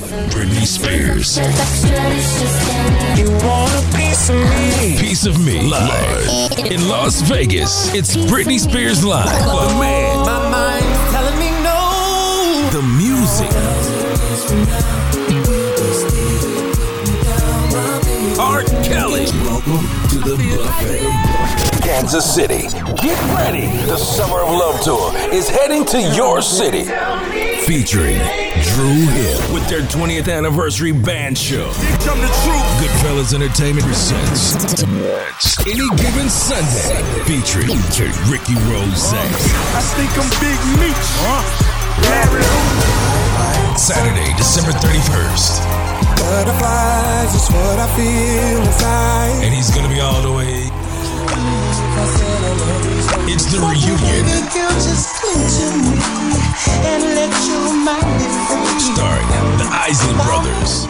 Britney Spears. You want a piece of me? Piece of Me live in Las Vegas. It's Britney Spears live. The man, My mind's telling me no. the music, R. Kelly. Welcome to the buffet. Kansas City. Get ready. The Summer of Love Tour is heading to your city. Featuring Drew Hill with their 20th anniversary band show. Here come the truth. Goodfellas Entertainment presents Any Given Sunday, featuring Ricky Rose. I think I'm Big Meech. Saturday, December 31st. Butterflies is what I feel inside. And he's gonna be all the way. It's the reunion. Starring the Isley Brothers.